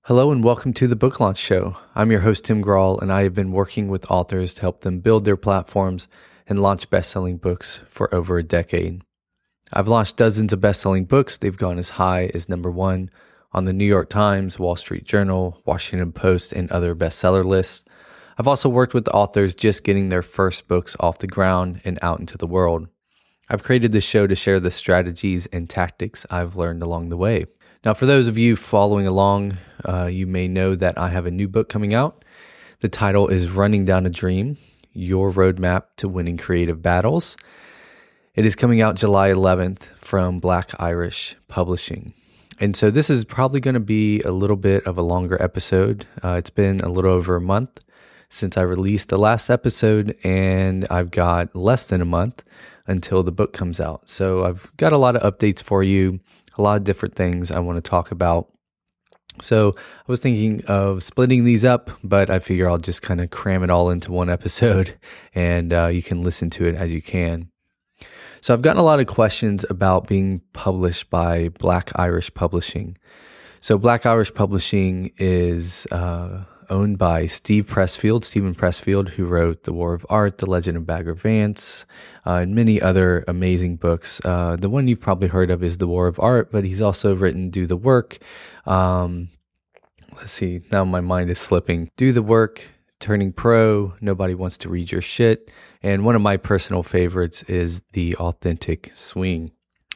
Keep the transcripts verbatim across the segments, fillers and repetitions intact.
Hello and welcome to the Book Launch Show. I'm your host, Tim Grahl, and I have been working with authors to help them build their platforms and launch best-selling books for over a decade. I've launched dozens of best-selling books. They've gone as high as number one on the New York Times, Wall Street Journal, Washington Post, and other bestseller lists. I've also worked with authors just getting their first books off the ground and out into the world. I've created this show to share the strategies and tactics I've learned along the way. Now, for those of you following along, uh, you may know that I have a new book coming out. The title is Running Down a Dream, Your Roadmap to Winning Creative Battles. It is coming out July eleventh from Black Irish Publishing. And so this is probably going to be a little bit of a longer episode. Uh, it's been a little over a month since I released the last episode, and I've got less than a month until the book comes out. So I've got a lot of updates for you. A lot of different things I want to talk about. So I was thinking of splitting these up, but I figure I'll just kind of cram it all into one episode and uh, you can listen to it as you can. So I've gotten a lot of questions about being published by Black Irish Publishing. So Black Irish Publishing is uh, owned by Steve Pressfield, Steven Pressfield, who wrote The War of Art, The Legend of Bagger Vance, uh, and many other amazing books. Uh, the one you've probably heard of is The War of Art, but he's also written Do the Work. Um, let's see, now my mind is slipping. Do the Work, Turning Pro, Nobody Wants to Read Your Shit, and one of my personal favorites is The Authentic Swing.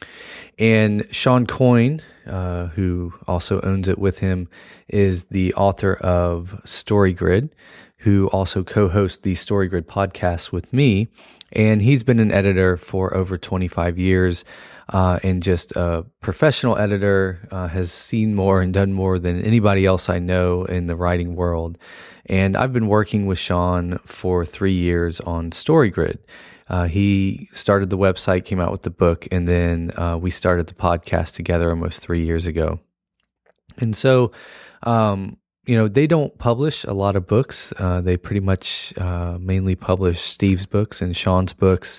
And Shawn Coyne, uh, who also owns it with him, is the author of StoryGrid, who also co-hosts the StoryGrid podcast with me. And he's been an editor for over twenty-five years uh, and just a professional editor, uh, has seen more and done more than anybody else I know in the writing world. And I've been working with Shawn for three years on StoryGrid. Uh, he started the website, came out with the book, and then uh, we started the podcast together almost three years ago. And so, um, you know, they don't publish a lot of books. Uh, they pretty much uh, mainly publish Steve's books and Shawn's books.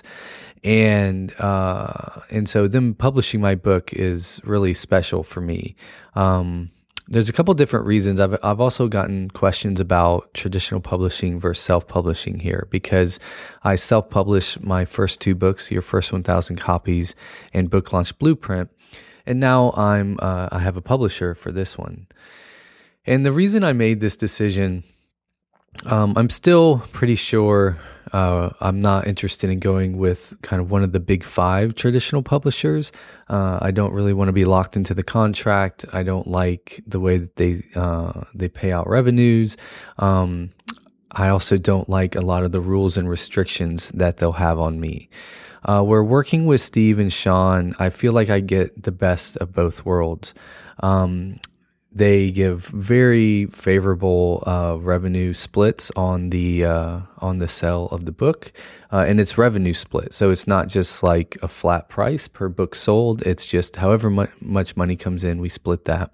And uh, and so them publishing my book is really special for me. Um There's a couple different reasons. I've I've also gotten questions about traditional publishing versus self-publishing here, because I self-published my first two books, Your First one thousand Copies and Book Launch Blueprint, and now I'm uh, I have a publisher for this one. And the reason I made this decision, um, I'm still pretty sure uh, I'm not interested in going with kind of one of the big five traditional publishers. Uh, I don't really want to be locked into the contract. I don't like the way that they uh, they pay out revenues. Um, I also don't like a lot of the rules and restrictions that they'll have on me. Uh, we're working with Steve and Shawn. I feel like I get the best of both worlds. Um, They give very favorable uh, revenue splits on the uh, on the sale of the book, uh, and it's revenue split. So it's not just like a flat price per book sold. It's just however mu- much money comes in, we split that.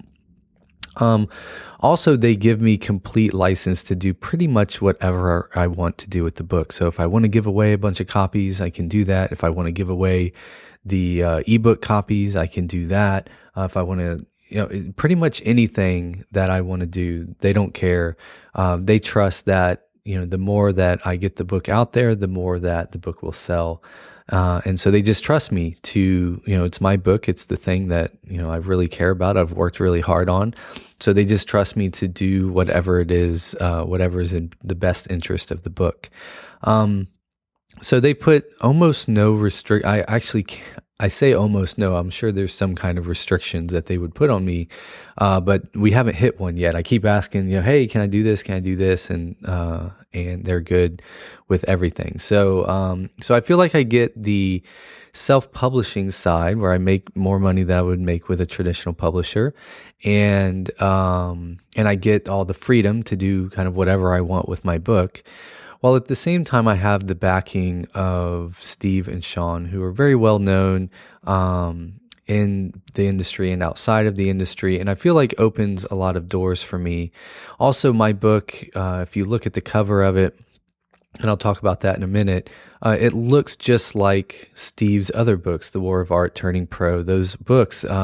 Um, also, they give me complete license to do pretty much whatever I want to do with the book. So if I want to give away a bunch of copies, I can do that. If I want to give away the uh, ebook copies, I can do that. Uh, if I want to You know, pretty much anything that I want to do, they don't care. Um, they trust that, you know, the more that I get the book out there, the more that the book will sell. Uh, and so they just trust me to, you know, it's my book. It's the thing that, you know, I really care about. I've worked really hard on. So they just trust me to do whatever it is, uh, whatever is in the best interest of the book. Um, so they put almost no restrict. I actually can't. I say almost no. I'm sure there's some kind of restrictions that they would put on me, uh, but we haven't hit one yet. I keep asking, you know, hey, can I do this? Can I do this? And uh, and they're good with everything. So um, so I feel like I get the self-publishing side where I make more money than I would make with a traditional publisher, and um, and I get all the freedom to do kind of whatever I want with my book. While at the same time, I have the backing of Steve and Shawn, who are very well known um, in the industry and outside of the industry, and I feel like opens a lot of doors for me. Also, my book, uh, if you look at the cover of it, and I'll talk about that in a minute, uh, it looks just like Steve's other books, The War of Art, Turning Pro. Those books, um,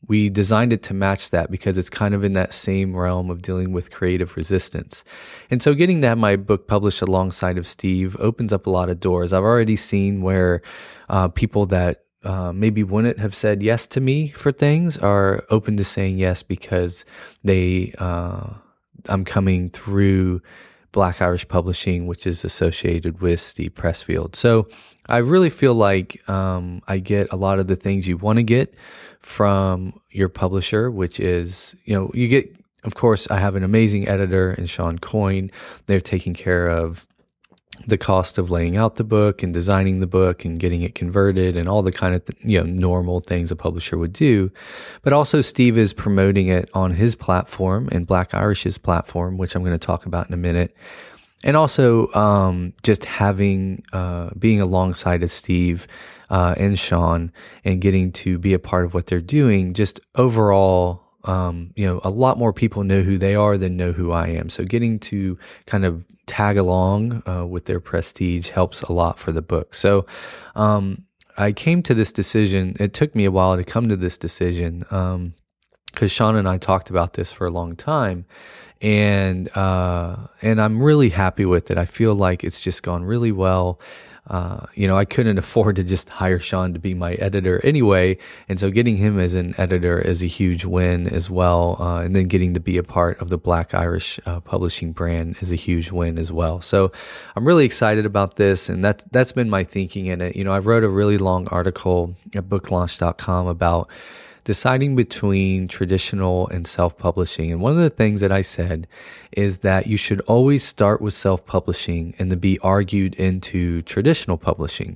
we designed it to match that because it's kind of in that same realm of dealing with creative resistance. And so getting to have my book published alongside of Steve opens up a lot of doors. I've already seen where uh, people that uh, maybe wouldn't have said yes to me for things are open to saying yes because they uh, I'm coming through Black Irish Publishing, which is associated with Steve Pressfield. So I really feel like um, I get a lot of the things you want to get from your publisher, which is, you know, you get, of course, I have an amazing editor in Sean Coyne. They're taking care of the cost of laying out the book and designing the book and getting it converted and all the kind of, you know, normal things a publisher would do. But also Steve is promoting it on his platform and Black Irish's platform, which I'm going to talk about in a minute. And also um, just having, uh, being alongside of Steve uh, and Sean and getting to be a part of what they're doing, just overall, um, you know, a lot more people know who they are than know who I am. So getting to kind of tag along uh, with their prestige helps a lot for the book. So um, I came to this decision. It took me a while to come to this decision um, because Sean and I talked about this for a long time. And uh, and I'm really happy with it. I feel like it's just gone really well. Uh, you know, I couldn't afford to just hire Sean to be my editor anyway, and so getting him as an editor is a huge win as well. Uh, and then getting to be a part of the Black Irish uh, publishing brand is a huge win as well. So I'm really excited about this, and that's that's been my thinking in it. You know, I wrote a really long article at book launch dot com about deciding between traditional and self-publishing. And one of the things that I said is that you should always start with self-publishing and then be argued into traditional publishing.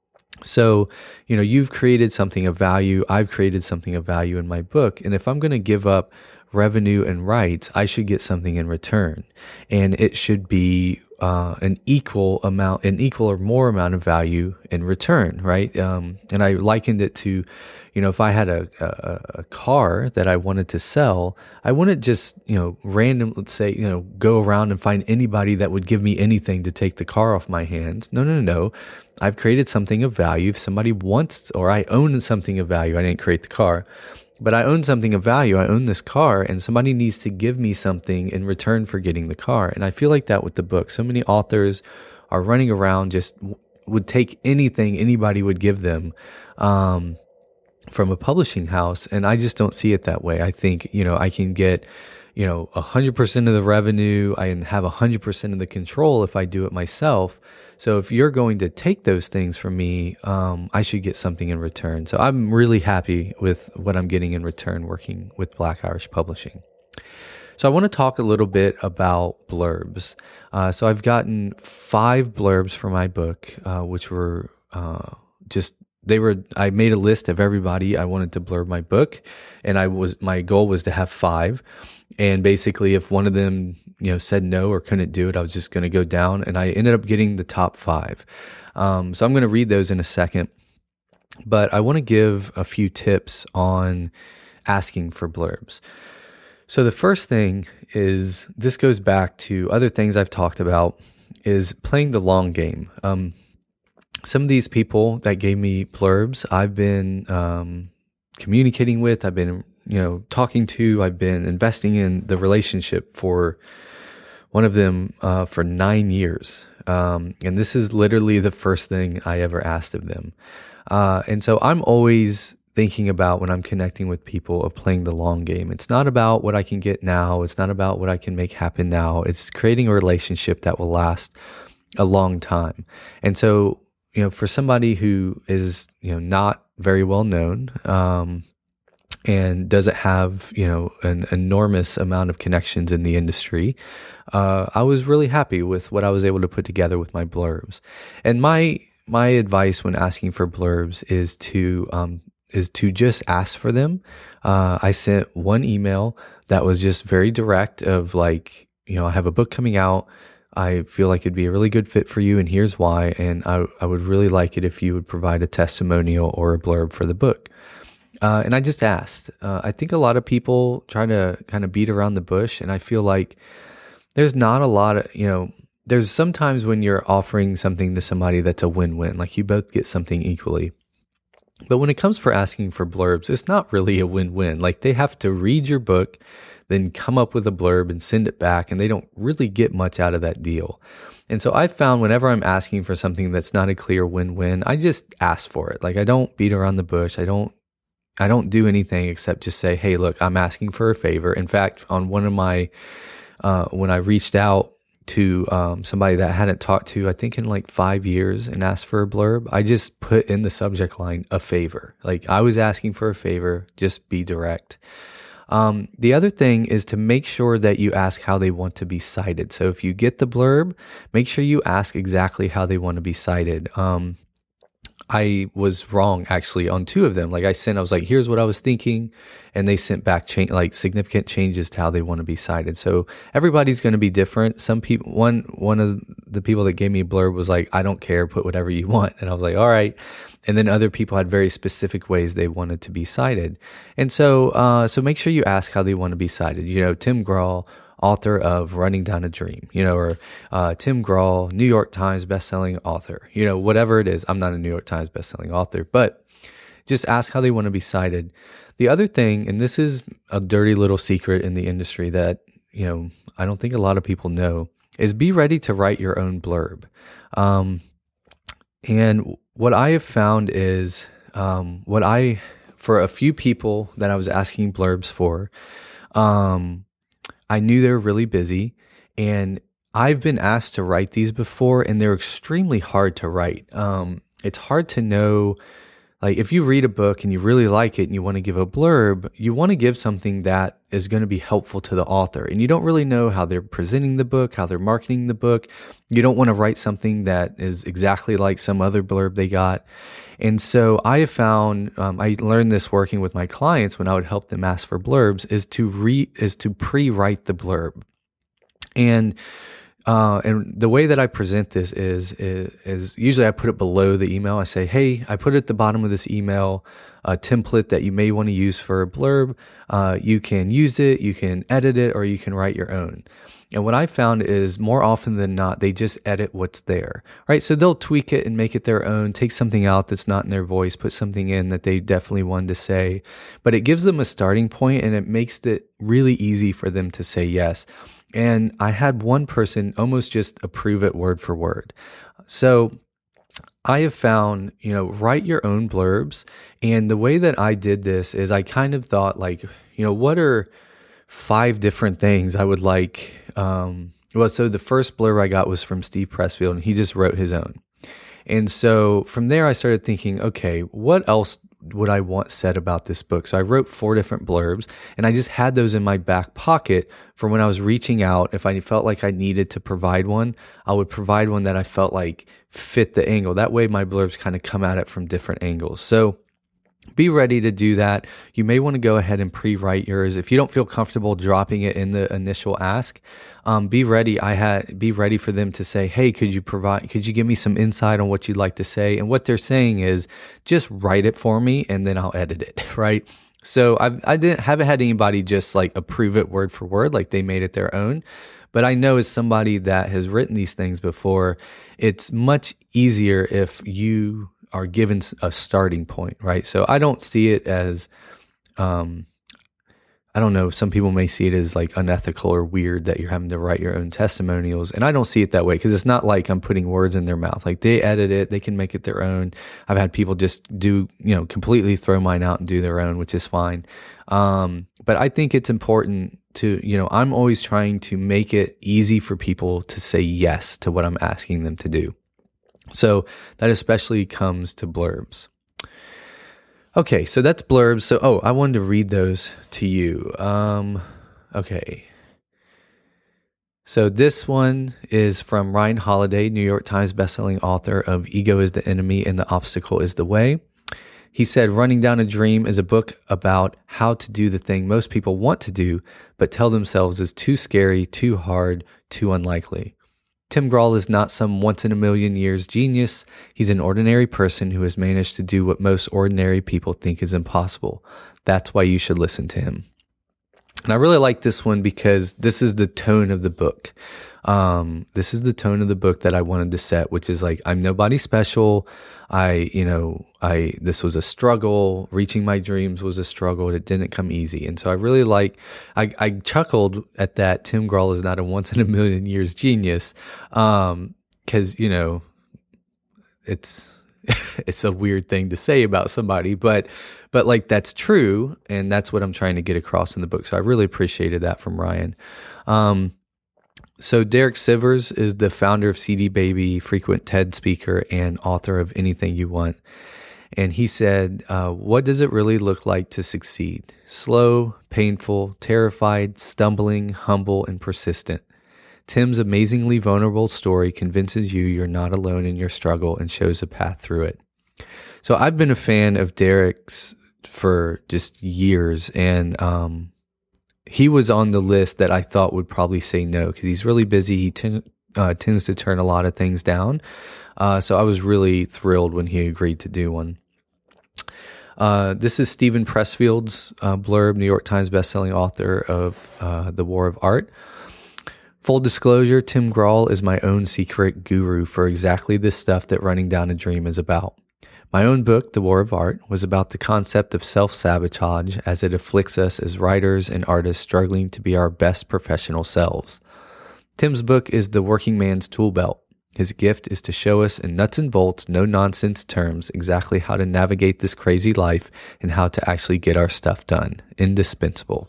So, you know, you've created something of value. I've created something of value in my book. And if I'm going to give up revenue and rights, I should get something in return. And it should be uh, an equal amount, an equal or more amount of value in return, right? Um, and I likened it to, you know, if I had a, a, a car that I wanted to sell, I wouldn't just, you know, random, let's say, you know, go around and find anybody that would give me anything to take the car off my hands. No, no, no, no. I've created something of value. If somebody wants, or I own something of value, I didn't create the car, but I own something of value. I own this car, and somebody needs to give me something in return for getting the car. And I feel like that with the book. So many authors are running around, just would take anything anybody would give them um, from a publishing house. And I just don't see it that way. I think, you know, I can get, you know, one hundred percent of the revenue. I can have one hundred percent of the control if I do it myself. So if you're going to take those things from me, um, I should get something in return. So I'm really happy with what I'm getting in return working with Black Irish Publishing. So I want to talk a little bit about blurbs. Uh, so I've gotten five blurbs for my book, uh, which were uh, just they were. I made a list of everybody I wanted to blurb my book, and I was my goal was to have five. And basically, if one of them, you know, said no or couldn't do it, I was just going to go down. And I ended up getting the top five. Um, so I'm going to read those in a second. But I want to give a few tips on asking for blurbs. So the first thing is, this goes back to other things I've talked about, is playing the long game. Um, some of these people that gave me blurbs, I've been um, communicating with, I've been you know, talking to, I've been investing in the relationship for one of them uh, for nine years. Um, and this is literally the first thing I ever asked of them. Uh, and so I'm always thinking about, when I'm connecting with people, of playing the long game. It's not about what I can get now. It's not about what I can make happen now. It's creating a relationship that will last a long time. And so, you know, for somebody who is, you know, not very well known, um, and doesn't have, you know, an enormous amount of connections in the industry, uh, I was really happy with what I was able to put together with my blurbs. And my my advice when asking for blurbs is to um, is to just ask for them. Uh, I sent one email that was just very direct, of like, you know, I have a book coming out. I feel like it'd be a really good fit for you, and here's why. And I, I would really like it if you would provide a testimonial or a blurb for the book. Uh, and I just asked. Uh, I think a lot of people try to kind of beat around the bush, and I feel like there's not a lot of, you know, there's sometimes when you're offering something to somebody that's a win-win, like you both get something equally. But when it comes for asking for blurbs, it's not really a win-win. Like they have to read your book, then come up with a blurb and send it back, and they don't really get much out of that deal. And so I've found whenever I'm asking for something that's not a clear win-win, I just ask for it. Like I don't beat around the bush. I don't I don't do anything except just say, hey, look, I'm asking for a favor. In fact, on one of my, uh, when I reached out to um, somebody that I hadn't talked to, I think in like five years and asked for a blurb, I just put in the subject line, a favor. Like I was asking for a favor, just be direct. Um, the other thing is to make sure that you ask how they want to be cited. So if you get the blurb, make sure you ask exactly how they want to be cited. Um, I was wrong actually on two of them. Like I sent, I was like, here's what I was thinking. And they sent back cha- like significant changes to how they want to be cited. So everybody's going to be different. Some people, one, one of the people that gave me a blurb was like, I don't care, put whatever you want. And I was like, all right. And then other people had very specific ways they wanted to be cited. And so, uh, so make sure you ask how they want to be cited. You know, Tim Grahl, author of Running Down a Dream, you know, or uh, Tim Grahl, New York Times bestselling author, you know, whatever it is. I'm not a New York Times bestselling author, but just ask how they want to be cited. The other thing, and this is a dirty little secret in the industry that, you know, I don't think a lot of people know, is be ready to write your own blurb. Um, and what I have found is um, what I, for a few people that I was asking blurbs for, um, I knew they were really busy, and I've been asked to write these before, and they're extremely hard to write. Um, it's hard to know, like if you read a book and you really like it and you want to give a blurb, you want to give something that is going to be helpful to the author, and you don't really know how they're presenting the book, how they're marketing the book. You don't want to write something that is exactly like some other blurb they got. And so I have found, um, I learned this working with my clients when I would help them ask for blurbs, is to re is to pre-write the blurb. And uh, and the way that I present this is, is is usually I put it below the email. I say, hey, I put at the bottom of this email a template that you may want to use for a blurb. Uh, you can use it, you can edit it, or you can write your own. And what I found is more often than not, they just edit what's there, right? So they'll tweak it and make it their own, take something out that's not in their voice, put something in that they definitely wanted to say. But it gives them a starting point, and it makes it really easy for them to say yes. And I had one person almost just approve it word for word. So I have found, you know, write your own blurbs. And the way that I did this is I kind of thought like, you know, what are five different things I would like. Um, well, so the first blurb I got was from Steve Pressfield, and he just wrote his own. And so from there, I started thinking, okay, what else would I want said about this book? So I wrote four different blurbs, and I just had those in my back pocket for when I was reaching out. If I felt like I needed to provide one, I would provide one that I felt like fit the angle. That way my blurbs kind of come at it from different angles. So be ready to do that. You may want to go ahead and pre-write yours. If you don't feel comfortable dropping it in the initial ask, um, be ready. I had be ready for them to say, "Hey, could you provide? Could you give me some insight on what you'd like to say?" And what they're saying is, just write it for me, and then I'll edit it. Right. So I've, I didn't haven't had anybody just like approve it word for word, like they made it their own. But I know as somebody that has written these things before, it's much easier if you are given a starting point, right? So I don't see it as, um, I don't know, some people may see it as like unethical or weird that you're having to write your own testimonials. And I don't see it that way, because it's not like I'm putting words in their mouth. Like they edit it, they can make it their own. I've had people just do, you know, completely throw mine out and do their own, which is fine. Um, but I think it's important to, you know, I'm always trying to make it easy for people to say yes to what I'm asking them to do. So that especially comes to blurbs. Okay, so that's blurbs. So, oh, I wanted to read those to you. Um, okay. So this one is from Ryan Holiday, New York Times bestselling author of Ego is the Enemy and the Obstacle is the Way. He said, Running Down a Dream is a book about how to do the thing most people want to do, but tell themselves is too scary, too hard, too unlikely. Tim Grahl is not some once-in-a-million-years genius. He's an ordinary person who has managed to do what most ordinary people think is impossible. That's why you should listen to him. And I really like this one because this is the tone of the book. Um, this is the tone of the book that I wanted to set, which is like, I'm nobody special. I, you know, I, this was a struggle. Reaching my dreams was a struggle. It didn't come easy. And so I really like, I, I chuckled at that. Tim Grahl is not a once in a million years genius. Um, cause you know, it's, it's a weird thing to say about somebody, but, but like, that's true. And that's what I'm trying to get across in the book. So I really appreciated that from Ryan. Um, So Derek Sivers is the founder of C D Baby, frequent TED speaker, and author of Anything You Want. And he said, uh, what does it really look like to succeed? Slow, painful, terrified, stumbling, humble, and persistent. Tim's amazingly vulnerable story convinces you you're not alone in your struggle and shows a path through it. So I've been a fan of Derek's for just years, and um, he was on the list that I thought would probably say no because he's really busy. He ten, uh, tends to turn a lot of things down. Uh, so I was really thrilled when he agreed to do one. Uh, this is Steven Pressfield's uh, blurb, New York Times bestselling author of uh, The War of Art. Full disclosure, Tim Grahl is my own secret guru for exactly this stuff that running down a dream is about. My own book, The War of Art, was about the concept of self-sabotage as it afflicts us as writers and artists struggling to be our best professional selves. Tim's book is the working man's tool belt. His gift is to show us in nuts and bolts, no-nonsense terms exactly how to navigate this crazy life and how to actually get our stuff done. Indispensable.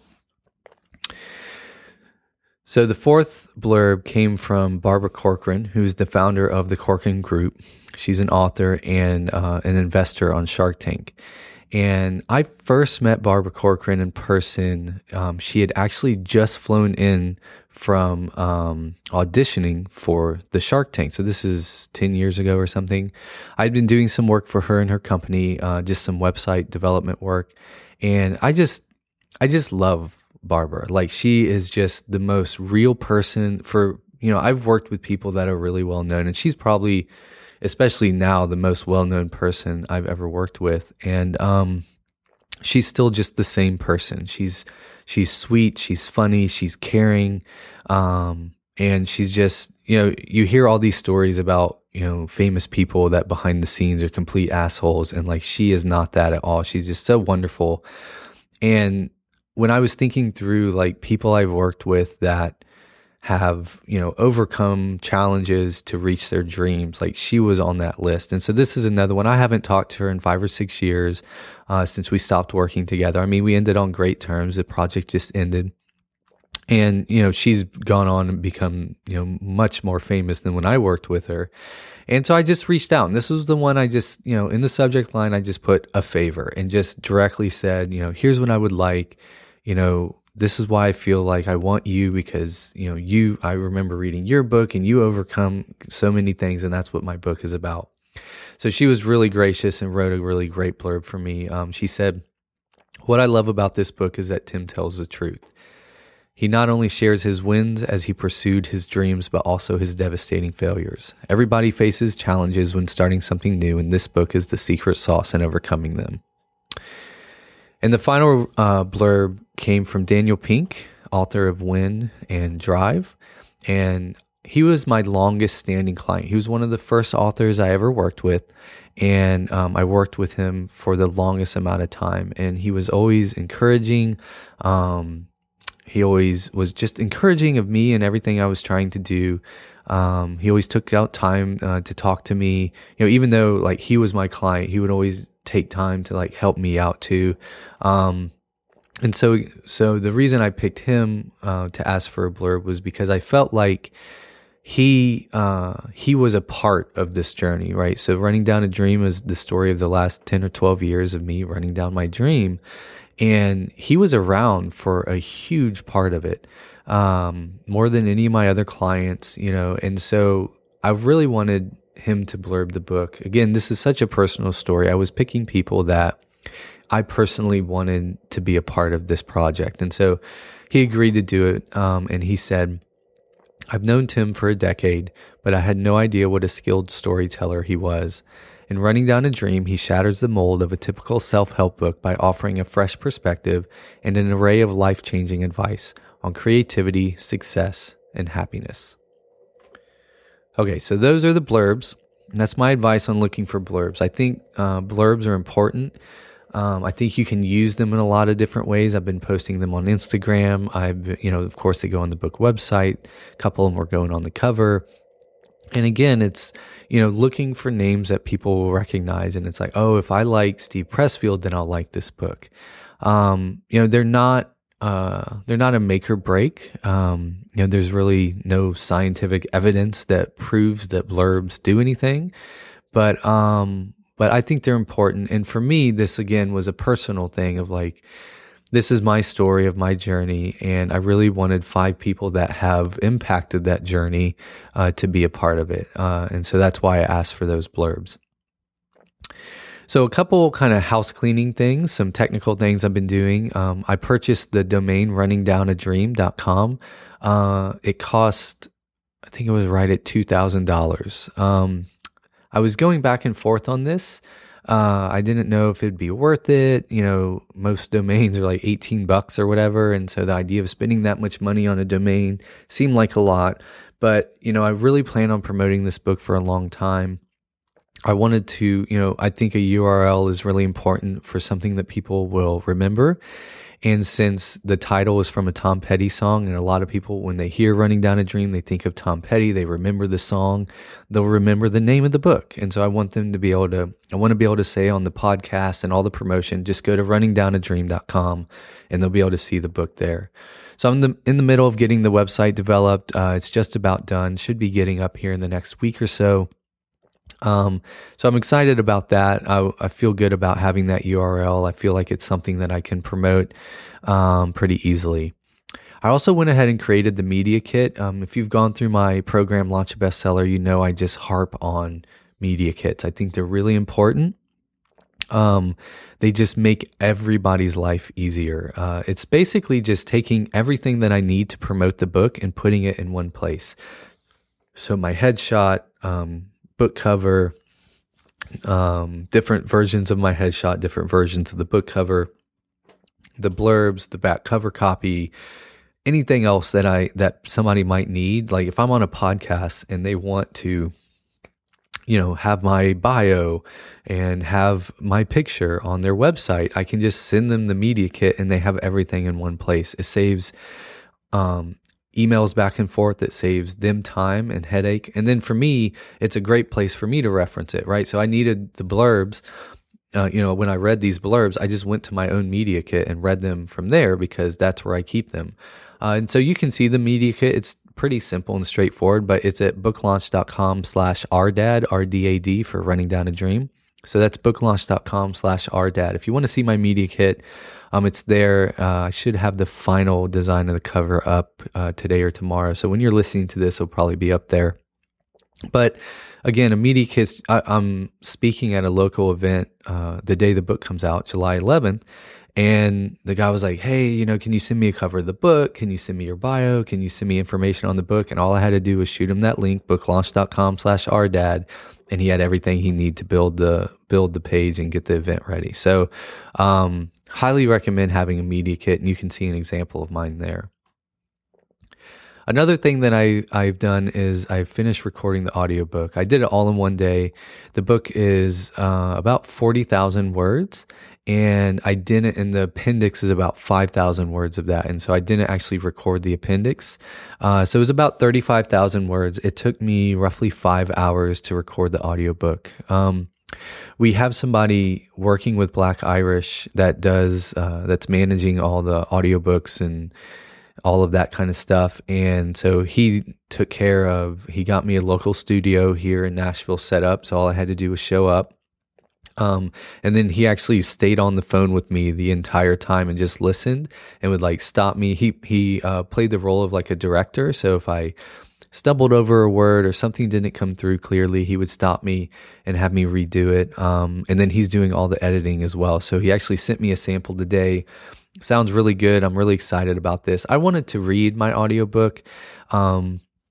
So the fourth blurb came from Barbara Corcoran, who's the founder of the Corcoran Group. She's an author and uh, an investor on Shark Tank. And I first met Barbara Corcoran in person. Um, she had actually just flown in from um, auditioning for the Shark Tank. So this is ten years ago or something. I'd been doing some work for her and her company, uh, just some website development work. And I just, I just love Barbara. Like, she is just the most real person. For, you know, I've worked with people that are really well known, and she's probably, especially now, the most well-known person I've ever worked with. And um, she's still just the same person. She's she's sweet, she's funny, she's caring, um, and she's just, you know, you hear all these stories about, you know, famous people that behind the scenes are complete assholes, and like, she is not that at all. She's just so wonderful. And when I was thinking through like people I've worked with that have, you know, overcome challenges to reach their dreams, like, she was on that list. And so this is another one. I haven't talked to her in five or six years uh, since we stopped working together. I mean, we ended on great terms. The project just ended. And, you know, she's gone on and become, you know, much more famous than when I worked with her. And so I just reached out, and this was the one I just, you know, in the subject line, I just put a favor and just directly said, you know, here's what I would like. You know, this is why I feel like I want you, because, you know, you, I remember reading your book and you overcome so many things, and that's what my book is about. So she was really gracious and wrote a really great blurb for me. Um, she said, what I love about this book is that Tim tells the truth. He not only shares his wins as he pursued his dreams, but also his devastating failures. Everybody faces challenges when starting something new, and this book is the secret sauce in overcoming them. And the final uh, blurb came from Daniel Pink, author of Win and Drive. And he was my longest standing client. He was one of the first authors I ever worked with. And um, I worked with him for the longest amount of time. And he was always encouraging. Um, he always was just encouraging of me and everything I was trying to do. Um, he always took out time uh, to talk to me. You know, even though like he was my client, he would always take time to like help me out too. Um, and so, so the reason I picked him, uh, to ask for a blurb was because I felt like he, uh, he was a part of this journey, right? So Running Down a Dream is the story of the last ten or twelve years of me running down my dream. And he was around for a huge part of it, um, more than any of my other clients, you know? And so I really wanted him to blurb the book. Again, this is such a personal story. I was picking people that I personally wanted to be a part of this project. And so he agreed to do it. Um, and he said, I've known Tim for a decade, but I had no idea what a skilled storyteller he was. In Running Down a Dream, he shatters the mold of a typical self-help book by offering a fresh perspective and an array of life-changing advice on creativity, success, and happiness. Okay, so those are the blurbs. That's my advice on looking for blurbs. I think uh, blurbs are important. Um, I think you can use them in a lot of different ways. I've been posting them on Instagram. I've, you know, of course, they go on the book website. A couple of them are going on the cover. And again, it's, you know, looking for names that people will recognize. And it's like, oh, if I like Steve Pressfield, then I'll like this book. Um, you know, they're not, uh, they're not a make or break. Um, you know, there's really no scientific evidence that proves that blurbs do anything. But, um, but I think they're important. And for me, this again was a personal thing of like, this is my story of my journey, and I really wanted five people that have impacted that journey uh, to be a part of it. Uh, and so that's why I asked for those blurbs. So a couple kind of house cleaning things, some technical things I've been doing. Um, I purchased the domain running down a dream dot com. Uh, it cost, I think it was right at two thousand dollars. Um, I was going back and forth on this. Uh, I didn't know if it'd be worth it. You know, most domains are like eighteen bucks or whatever. And so the idea of spending that much money on a domain seemed like a lot. But, you know, I really plan on promoting this book for a long time. I wanted to, you know, I think a U R L is really important for something that people will remember. And since the title is from a Tom Petty song, and a lot of people, when they hear Running Down a Dream, they think of Tom Petty, they remember the song, they'll remember the name of the book. And so I want them to be able to, I want to be able to say on the podcast and all the promotion, just go to running down a dream dot com and they'll be able to see the book there. So I'm in the, in the middle of getting the website developed. Uh, it's just about done, should be getting up here in the next week or so. Um, so I'm excited about that. I, I feel good about having that U R L. I feel like it's something that I can promote um, pretty easily. I also went ahead and created the media kit. Um, if you've gone through my program, Launch a Bestseller, you know I just harp on media kits. I think they're really important. Um, they just make everybody's life easier. Uh, it's basically just taking everything that I need to promote the book and putting it in one place. So my headshot, um, book cover, um, different versions of my headshot, different versions of the book cover, the blurbs, the back cover copy, anything else that I that somebody might need. Like if I'm on a podcast and they want to, you know, have my bio and have my picture on their website, I can just send them the media kit and they have everything in one place. It saves um emails back and forth. That saves them time and headache. And then for me, it's a great place for me to reference it, right? So I needed the blurbs. Uh, you know, when I read these blurbs, I just went to my own media kit and read them from there because that's where I keep them. Uh, and so you can see the media kit. It's pretty simple and straightforward, but it's at booklaunch.com slash rdad, R D A D for Running Down a Dream. So that's booklaunch.com slash rdad. If you want to see my media kit, um, it's there. Uh, I should have the final design of the cover up uh, today or tomorrow. So when you're listening to this, it'll probably be up there. But again, a media kit, I, I'm speaking at a local event uh, the day the book comes out, July eleventh. And the guy was like, hey, you know, can you send me a cover of the book? Can you send me your bio? Can you send me information on the book? And all I had to do was shoot him that link, booklaunch.com slash rdad. And he had everything he needed to build the build the page and get the event ready. So um, highly recommend having a media kit, and you can see an example of mine there. Another thing that I, I've done is I've finished recording the audiobook. I did it all in one day. The book is uh, about forty thousand words, and I didn't, and the appendix is about five thousand words of that. And so I didn't actually record the appendix. Uh, so it was about thirty-five thousand words. It took me roughly five hours to record the audiobook. Um, we have somebody working with Black Irish that does, uh, that's managing all the audiobooks and all of that kind of stuff. And so he took care of, he got me a local studio here in Nashville set up. So all I had to do was show up. Um, and then he actually stayed on the phone with me the entire time and just listened and would like stop me. He, he, uh, played the role of like a director. So if I stumbled over a word or something didn't come through clearly, he would stop me and have me redo it. Um, and then he's doing all the editing as well. So he actually sent me a sample today. Sounds really good. I'm really excited about this. I wanted to read my audiobook. Um,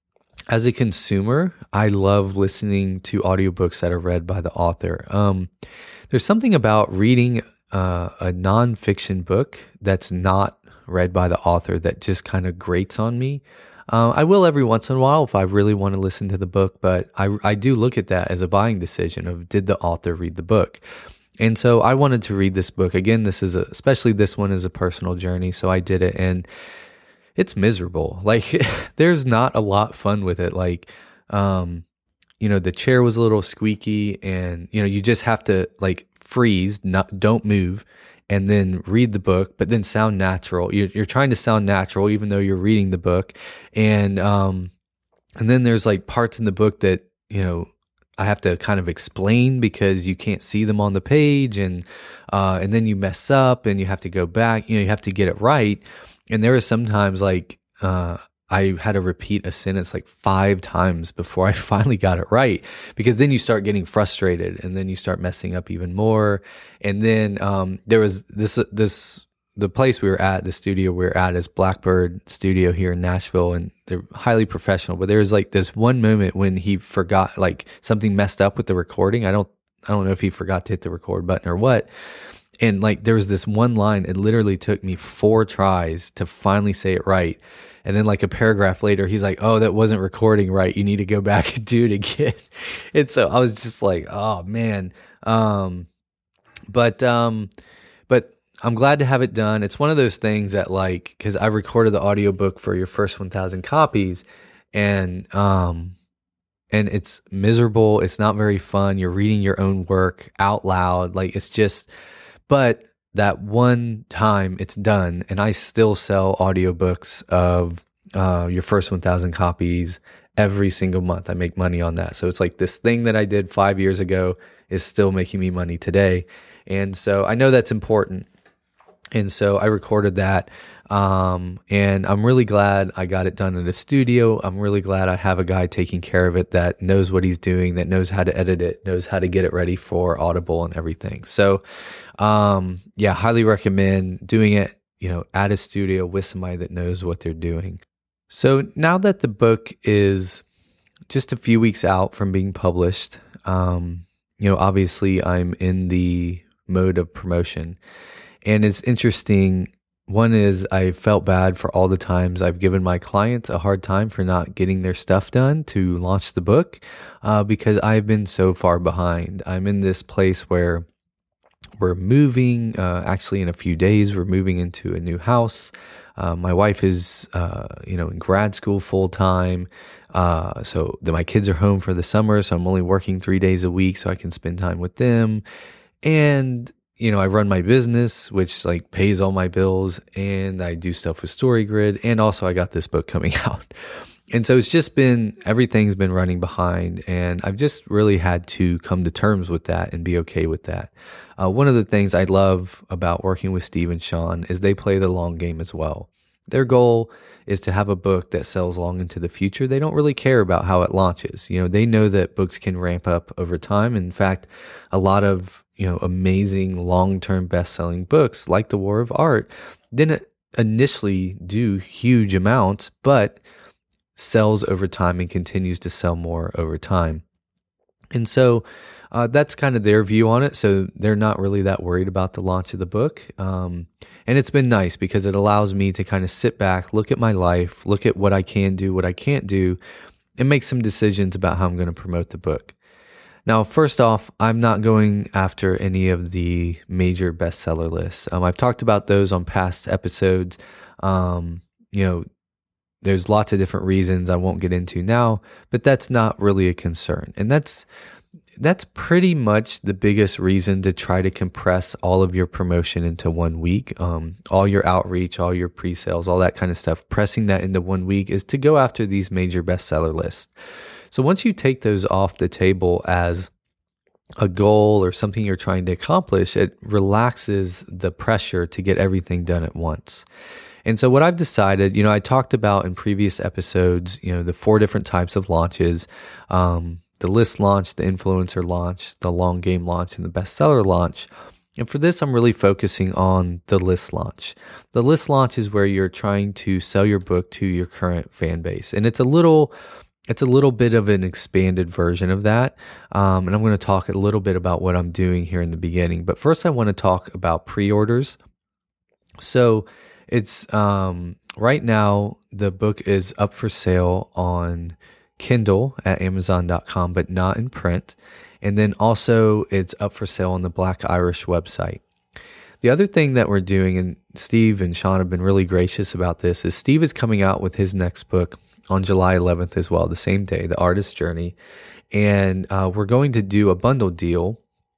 as a consumer, I love listening to audiobooks that are read by the author. Um, there's something about reading uh, a nonfiction book that's not read by the author that just kind of grates on me. Uh, I will every once in a while if I really want to listen to the book, but I, I do look at that as a buying decision of, did the author read the book? And so I wanted to read this book. Again, this is a, especially this one is a personal journey, so I did it, and it's miserable. Like, there's not a lot fun with it. Like, um, you know, the chair was a little squeaky, and, you know, you just have to like freeze, not, don't move, and then read the book, but then sound natural. You're, you're trying to sound natural, even though you're reading the book. And, um, and then there's like parts in the book that, you know, I have to kind of explain because you can't see them on the page, and, uh, and then you mess up and you have to go back, you know, you have to get it right. And there are sometimes like, uh, I had to repeat a sentence like five times before I finally got it right, because then you start getting frustrated and then you start messing up even more. And then, um, there was this, this, the place we were at, the studio we were at is Blackbird Studio here in Nashville, and they're highly professional. But there was like this one moment when he forgot, like something messed up with the recording. I don't, I don't know if he forgot to hit the record button or what. And like there was this one line, it literally took me four tries to finally say it right. And then like a paragraph later, he's like, "Oh, that wasn't recording right. You need to go back and do it again." And so I was just like, "Oh man." Um, but, um, but I'm glad to have it done. It's one of those things that like, cause I recorded the audiobook for your first one thousand copies, and, um, and it's miserable. It's not very fun. You're reading your own work out loud. Like it's just, but that one time it's done, and I still sell audiobooks of uh, your first one thousand copies every single month. I make money on that. So it's like this thing that I did five years ago is still making me money today. And so I know that's important. And so I recorded that. Um, and I'm really glad I got it done in a studio. I'm really glad I have a guy taking care of it that knows what he's doing, that knows how to edit it, knows how to get it ready for Audible and everything. So, um, yeah, highly recommend doing it, you know, at a studio with somebody that knows what they're doing. So now that the book is just a few weeks out from being published, um, you know, obviously I'm in the mode of promotion. And it's interesting. One is I felt bad for all the times I've given my clients a hard time for not getting their stuff done to launch the book, uh, because I've been so far behind. I'm in this place where we're moving, uh, actually in a few days, we're moving into a new house. Uh, my wife is, uh, you know, in grad school full time. Uh, so the, my kids are home for the summer, so I'm only working three days a week so I can spend time with them. And you know, I run my business, which like pays all my bills, and I do stuff with StoryGrid, and also I got this book coming out. And so it's just been, everything's been running behind, and I've just really had to come to terms with that and be okay with that. Uh, one of the things I love about working with Steve and Sean is they play the long game as well. Their goal is to have a book that sells long into the future. They don't really care about how it launches. You know, they know that books can ramp up over time. In fact, a lot of, you know, amazing long-term best-selling books like The War of Art didn't initially do huge amounts, but sells over time and continues to sell more over time. And so uh, that's kind of their view on it. So they're not really that worried about the launch of the book. Um, and it's been nice because it allows me to kind of sit back, look at my life, look at what I can do, what I can't do, and make some decisions about how I'm going to promote the book. Now, first off, I'm not going after any of the major bestseller lists. Um, I've talked about those on past episodes. Um, you know, there's lots of different reasons I won't get into now, but that's not really a concern. And that's that's pretty much the biggest reason to try to compress all of your promotion into one week. Um, all your outreach, all your pre-sales, all that kind of stuff, pressing that into one week is to go after these major bestseller lists. So once you take those off the table as a goal or something you're trying to accomplish, it relaxes the pressure to get everything done at once. And so what I've decided, you know, I talked about in previous episodes, you know, the four different types of launches, um, the list launch, the influencer launch, the long game launch, and the bestseller launch. And for this, I'm really focusing on the list launch. The list launch is where you're trying to sell your book to your current fan base. And it's a little it's a little bit of an expanded version of that. Um, and I'm going to talk a little bit about what I'm doing here in the beginning. But first, I want to talk about pre-orders. So it's um, right now, the book is up for sale on Kindle at amazon dot com, but not in print. And then also it's up for sale on the Black Irish website. The other thing that we're doing, and Steve and Sean have been really gracious about this, is Steve is coming out with his next book on July eleventh as well, the same day, The Artist's Journey. And uh, we're going to do a bundle deal,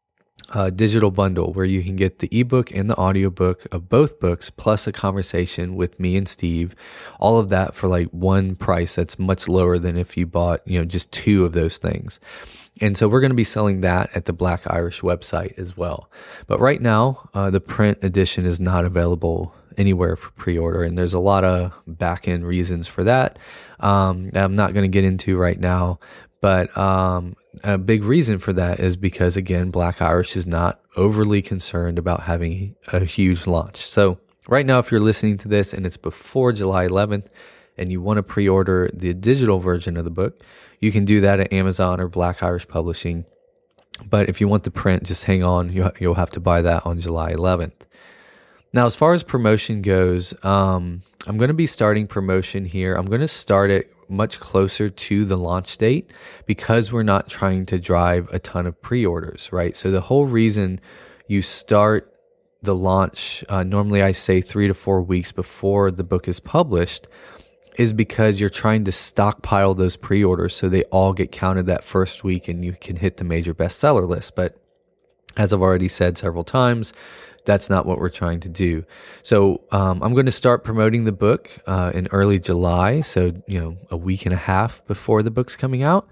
a digital bundle, where you can get the ebook and the audiobook of both books, plus a conversation with me and Steve, all of that for like one price that's much lower than if you bought, you know, just two of those things. And so we're going to be selling that at the Black Irish website as well. But right now, uh, the print edition is not available anywhere for pre-order, and there's a lot of back-end reasons for that um, that I'm not going to get into right now. But um, a big reason for that is because, again, Black Irish is not overly concerned about having a huge launch. So right now, if you're listening to this and it's before July eleventh and you want to pre-order the digital version of the book, you can do that at Amazon or Black Irish Publishing. But if you want the print, just hang on. You'll have to buy that on July eleventh. Now, as far as promotion goes, um, I'm going to be starting promotion here. I'm going to start it much closer to the launch date because we're not trying to drive a ton of pre-orders, right? So the whole reason you start the launch, uh, normally I say three to four weeks before the book is published, is because you're trying to stockpile those pre-orders so they all get counted that first week and you can hit the major bestseller list. But as I've already said several times, that's not what we're trying to do. So um, I'm going to start promoting the book uh, in early July, so you know a week and a half before the book's coming out.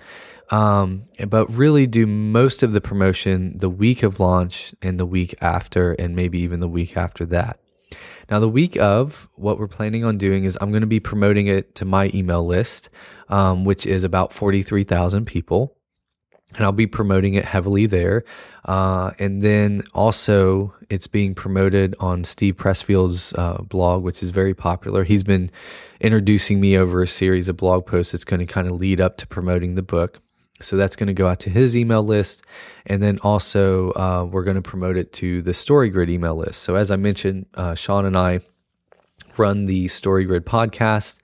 Um, but really do most of the promotion the week of launch and the week after, and maybe even the week after that. Now, the week of, what we're planning on doing is I'm going to be promoting it to my email list, um, which is about forty-three thousand people. And I'll be promoting it heavily there. Uh, and then also it's being promoted on Steve Pressfield's uh, blog, which is very popular. He's been introducing me over a series of blog posts that's going to kind of lead up to promoting the book. So that's going to go out to his email list. And then also uh, we're going to promote it to the StoryGrid email list. So as I mentioned, uh, Sean and I run the StoryGrid podcast.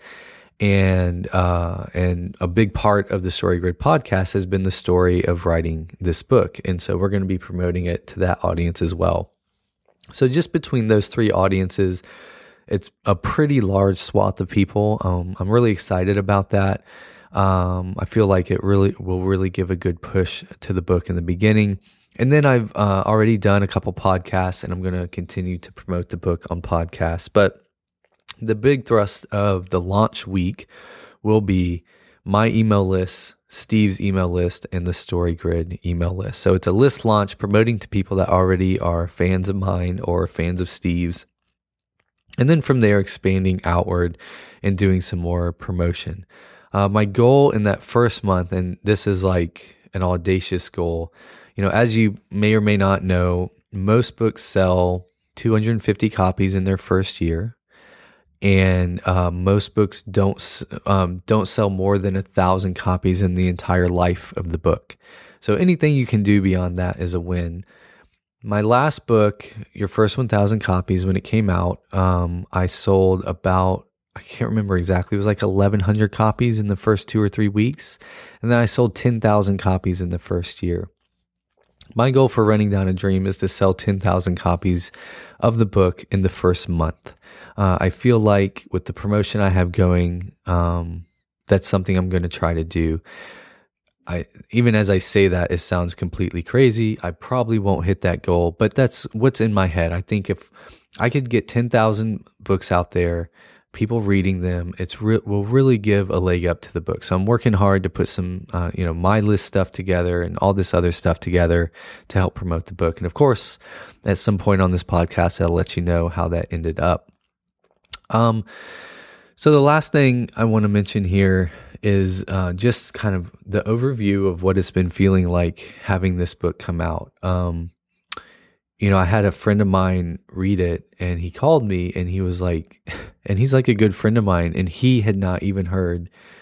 And uh, and a big part of the StoryGrid podcast has been the story of writing this book. And so we're going to be promoting it to that audience as well. So just between those three audiences, it's a pretty large swath of people. Um, I'm really excited about that. Um, I feel like it really will really give a good push to the book in the beginning. And then I've uh, already done a couple podcasts, and I'm going to continue to promote the book on podcasts. But the big thrust of the launch week will be my email list, Steve's email list, and the StoryGrid email list. So it's a list launch promoting to people that already are fans of mine or fans of Steve's. And then from there, expanding outward and doing some more promotion. Uh, my goal in that first month, and this is like an audacious goal, you know, as you may or may not know, most books sell two hundred fifty copies in their first year. And uh, most books don't um, don't sell more than a thousand copies in the entire life of the book. So anything you can do beyond that is a win. My last book, Your First one thousand Copies, when it came out, um, I sold about, I can't remember exactly, it was like eleven hundred copies in the first two or three weeks. And then I sold ten thousand copies in the first year. My goal for Running Down a Dream is to sell ten thousand copies of the book in the first month. Uh, I feel like with the promotion I have going, um, that's something I'm going to try to do. I, even as I say that, it sounds completely crazy. I probably won't hit that goal, but that's what's in my head. I think if I could get ten thousand books out there, people reading them, it's re- will really give a leg up to the book. So I'm working hard to put some, uh, you know, my list stuff together and all this other stuff together to help promote the book. And of course, at some point on this podcast, I'll let you know how that ended up. Um, so the last thing I want to mention here is uh, just kind of the overview of what it's been feeling like having this book come out. Um, you know, I had a friend of mine read it, and he called me and he was like, and he's like a good friend of mine, and he had not even heard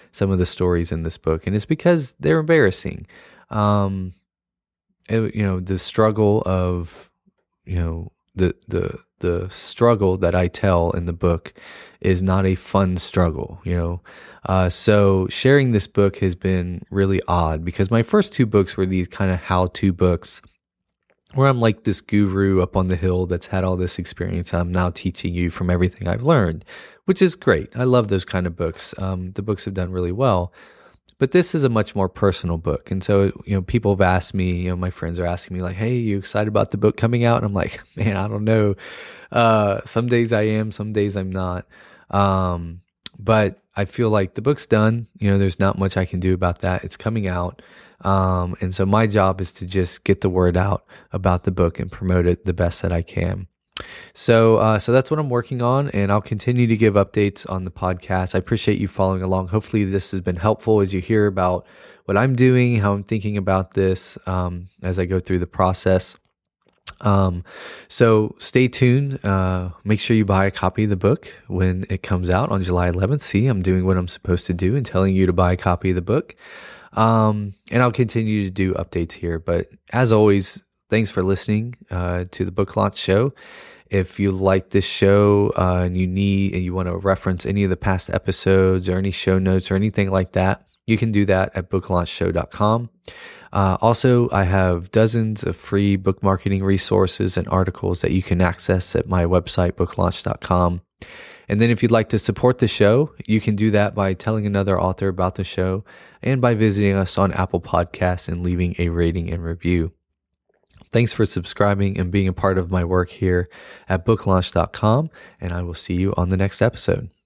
some of the stories in this book, and it's because they're embarrassing. Um, it, you know, the struggle of, you know, the the the struggle that I tell in the book is not a fun struggle, you know. Uh, so sharing this book has been really odd because my first two books were these kind of how-to books where I'm like this guru up on the hill that's had all this experience. I'm now teaching you from everything I've learned, which is great. I love those kind of books. Um, the books have done really well. But this is a much more personal book. And so, you know, people have asked me, you know, my friends are asking me like, hey, you excited about the book coming out? And I'm like, man, I don't know. Uh, some days I am, some days I'm not. Um, but I feel like the book's done. You know, there's not much I can do about that. It's coming out. Um, and so my job is to just get the word out about the book and promote it the best that I can. So, uh, so that's what I'm working on, and I'll continue to give updates on the podcast. I appreciate you following along. Hopefully this has been helpful as you hear about what I'm doing, how I'm thinking about this, um, as I go through the process. Um, so stay tuned. Uh, make sure you buy a copy of the book when it comes out on July eleventh. See, I'm doing what I'm supposed to do and telling you to buy a copy of the book. Um, and I'll continue to do updates here, but as always, thanks for listening, uh, to the Book Launch Show. If you like this show, uh, and you need, and you want to reference any of the past episodes or any show notes or anything like that, you can do that at book launch show dot com. Uh, also, I have dozens of free book marketing resources and articles that you can access at my website, book launch dot com. And then if you'd like to support the show, you can do that by telling another author about the show and by visiting us on Apple Podcasts and leaving a rating and review. Thanks for subscribing and being a part of my work here at book launch dot com, and I will see you on the next episode.